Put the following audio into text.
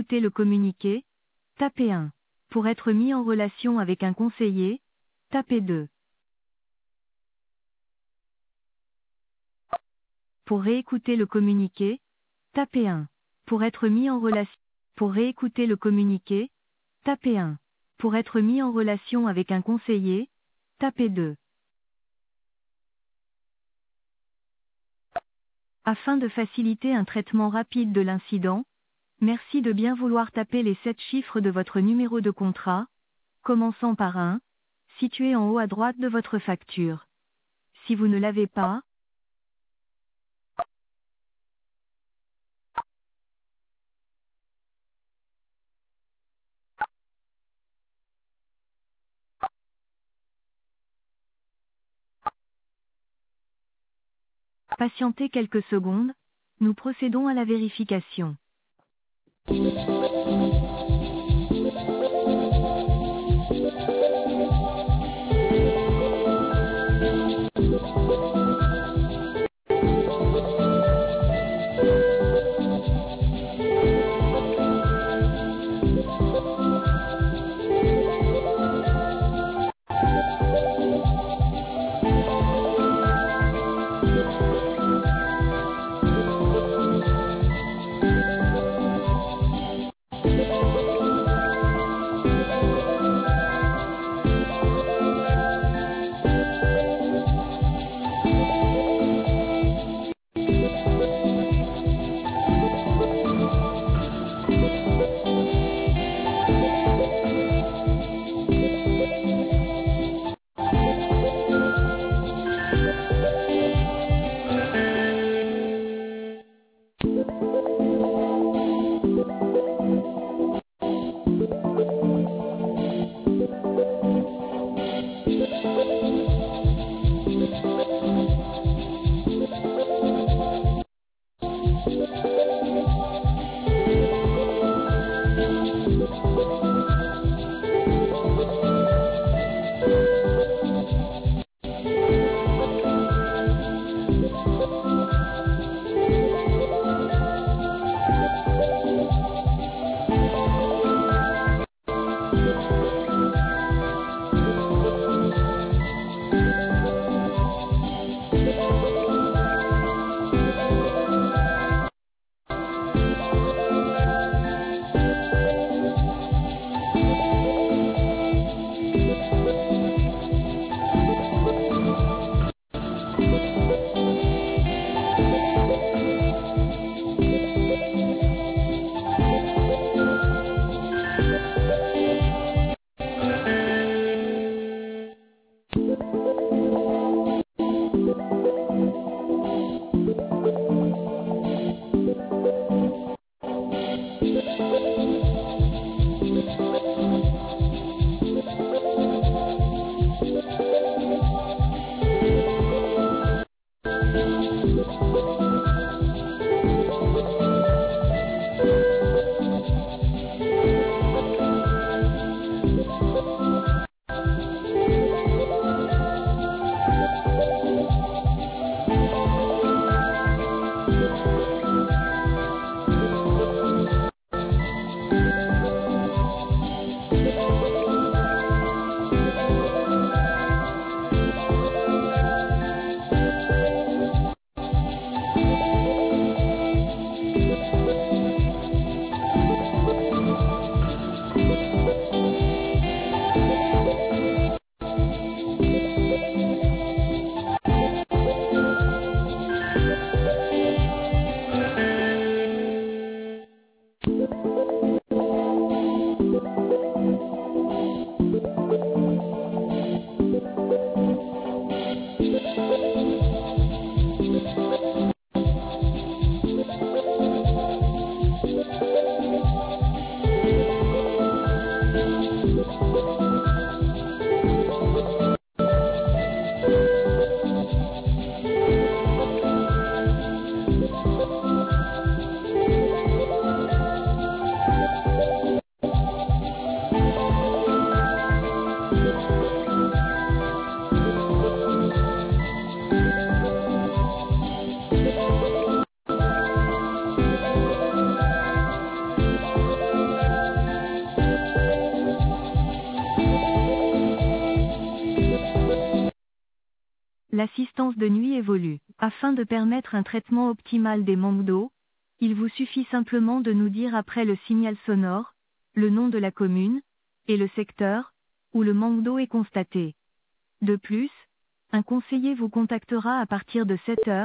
réécouter le communiqué, tapez 1. Pour être mis en relation avec un conseiller, tapez 2. Pour réécouter le communiqué, tapez 1. Pour être mis en relation. Pour réécouter le communiqué, tapez 1. Pour être mis en relation avec un conseiller, tapez 2. Afin de faciliter un traitement rapide de l'incident, merci de bien vouloir taper les 7 chiffres de votre numéro de contrat, commençant par 1, situé en haut à droite de votre facture. Si vous ne l'avez pas, patientez quelques secondes, nous procédons à la vérification. L'assistance de nuit évolue. Afin de permettre un traitement optimal des manques d'eau, il vous suffit simplement de nous dire après le signal sonore, le nom de la commune, et le secteur, où le manque d'eau est constaté. De plus, un conseiller vous contactera à partir de 7 heures.